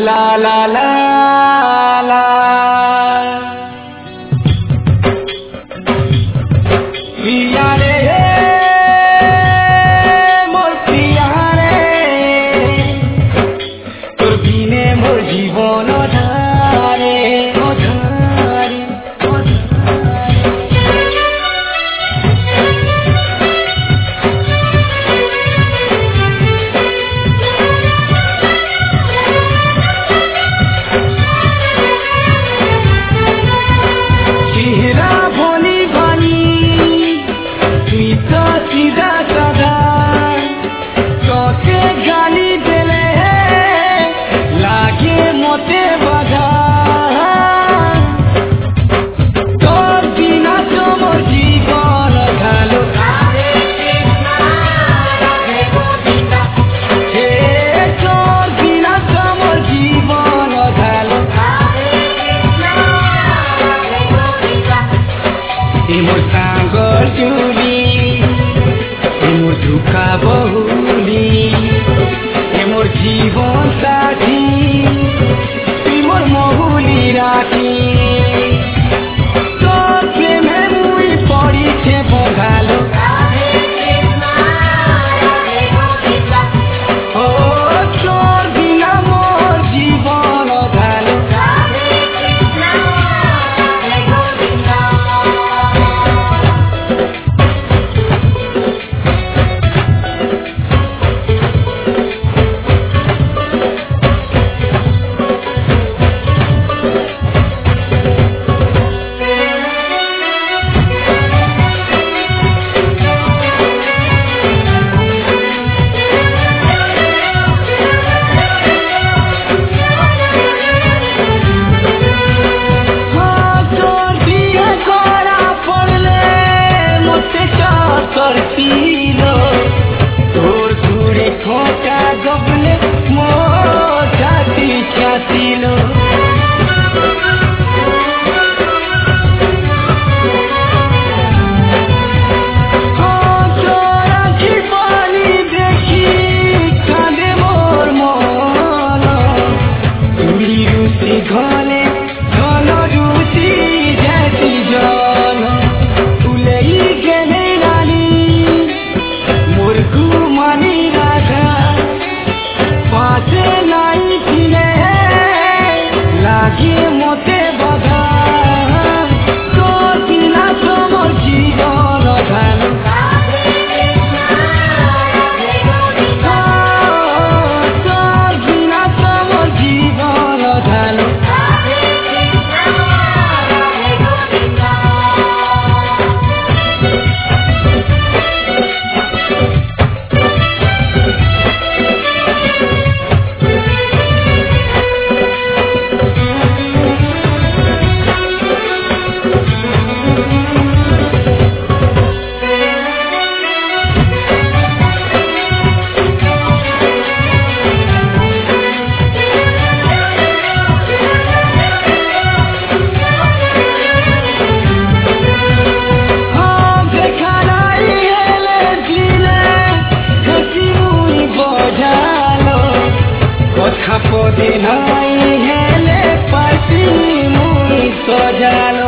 La la la la Priya re mor priya re tor bine mor jibon dhare Emor sangor juli, emor duka bahuli, emor jibon sathi, emor mohuli rakhi. Tor preme mui poriche bongalo. Oh, tor bina mor jibon dhalo. Pode nai hele pasi mui sojalo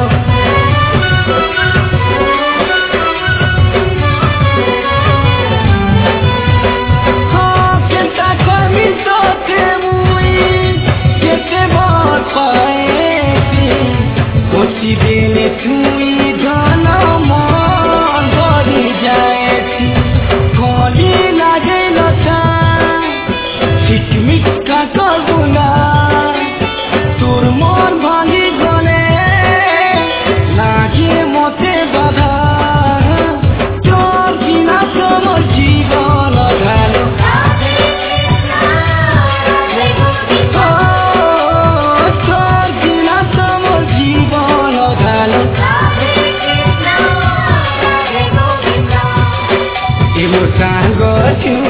ha kenta kami tote mui kete bhar paeti kochi dine tui dhana mon bari jaeti koli lage lata chikmik ka kalbuna তোর মন ভাঙি গলে লাগে মতে বাধা তোর বিনা তোমার জীবন ঢালো তোর বিনা তোমার জীবন ঢালো এমন সাঙ্গ